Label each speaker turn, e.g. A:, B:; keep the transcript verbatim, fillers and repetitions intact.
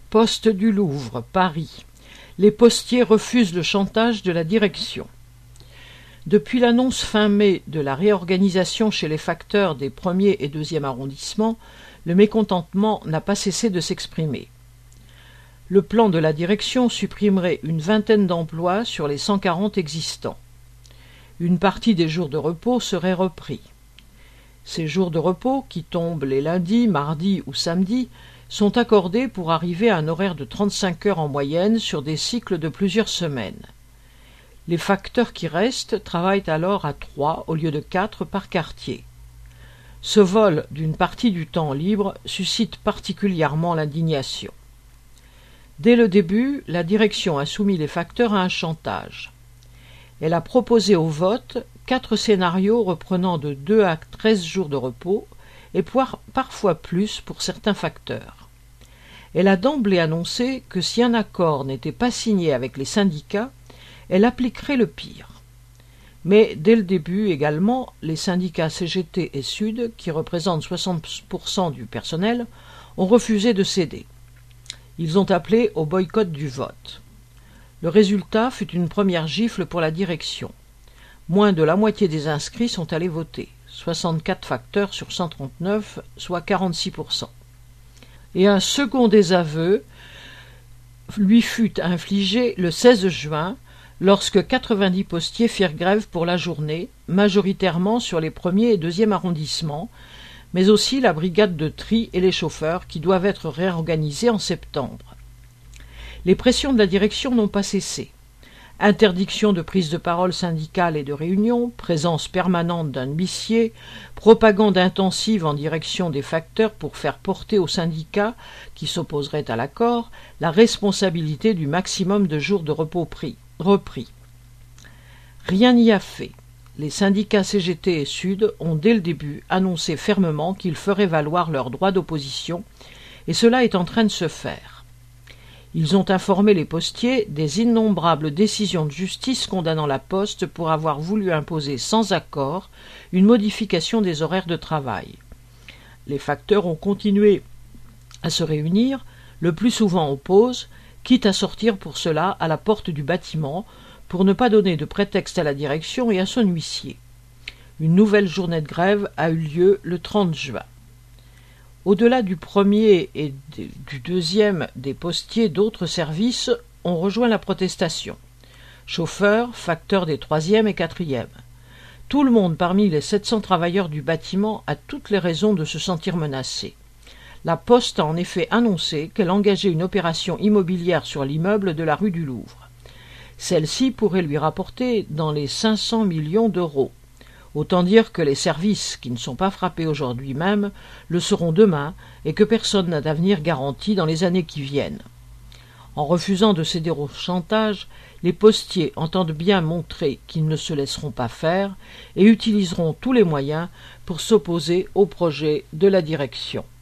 A: Poste du Louvre, Paris. Les postiers refusent le chantage de la direction. Depuis l'annonce fin mai de la réorganisation chez les facteurs des premier et deuxième arrondissements, le mécontentement n'a pas cessé de s'exprimer. Le plan de la direction supprimerait une vingtaine d'emplois sur les cent quarante existants. Une partie des jours de repos serait repris. Ces jours de repos, qui tombent les lundis, mardis ou samedis, sont accordés pour arriver à un horaire de trente-cinq heures en moyenne sur des cycles de plusieurs semaines. Les facteurs qui restent travaillent alors à trois au lieu de quatre par quartier. Ce vol d'une partie du temps libre suscite particulièrement l'indignation. Dès le début, la direction a soumis les facteurs à un chantage. Elle a proposé au vote quatre scénarios reprenant de deux à treize jours de repos et parfois plus pour certains facteurs. Elle a d'emblée annoncé que si un accord n'était pas signé avec les syndicats, elle appliquerait le pire. Mais dès le début également, les syndicats C G T et Sud, qui représentent soixante pour cent du personnel, ont refusé de céder. Ils ont appelé au boycott du vote. Le résultat fut une première gifle pour la direction. Moins de la moitié des inscrits sont allés voter, soixante-quatre facteurs sur cent trente-neuf, soit quarante-six pour cent. Et un second désaveu lui fut infligé le seize juin, lorsque quatre-vingt-dix postiers firent grève pour la journée, majoritairement sur les premiers et deuxième arrondissements, mais aussi la brigade de tri et les chauffeurs qui doivent être réorganisés en septembre. Les pressions de la direction n'ont pas cessé. Interdiction de prise de parole syndicale et de réunion, présence permanente d'un huissier, propagande intensive en direction des facteurs pour faire porter aux syndicats, qui s'opposeraient à l'accord, la responsabilité du maximum de jours de repos pris, repris. Rien n'y a fait. Les syndicats C G T et Sud ont dès le début annoncé fermement qu'ils feraient valoir leur droit d'opposition, et cela est en train de se faire. Ils ont informé les postiers des innombrables décisions de justice condamnant la Poste pour avoir voulu imposer sans accord une modification des horaires de travail. Les facteurs ont continué à se réunir, le plus souvent en pause, quitte à sortir pour cela à la porte du bâtiment pour ne pas donner de prétexte à la direction et à son huissier. Une nouvelle journée de grève a eu lieu le trente juin. Au-delà du premier et du deuxième des postiers d'autres services ont rejoint la protestation. Chauffeurs, facteurs des troisième et quatrième. Tout le monde parmi les sept cents travailleurs du bâtiment a toutes les raisons de se sentir menacé. La Poste a en effet annoncé qu'elle engageait une opération immobilière sur l'immeuble de la rue du Louvre. Celle-ci pourrait lui rapporter dans les cinq cents millions d'euros. Autant dire que les services qui ne sont pas frappés aujourd'hui même le seront demain et que personne n'a d'avenir garanti dans les années qui viennent. En refusant de céder au chantage, les postiers entendent bien montrer qu'ils ne se laisseront pas faire et utiliseront tous les moyens pour s'opposer au projet de la direction.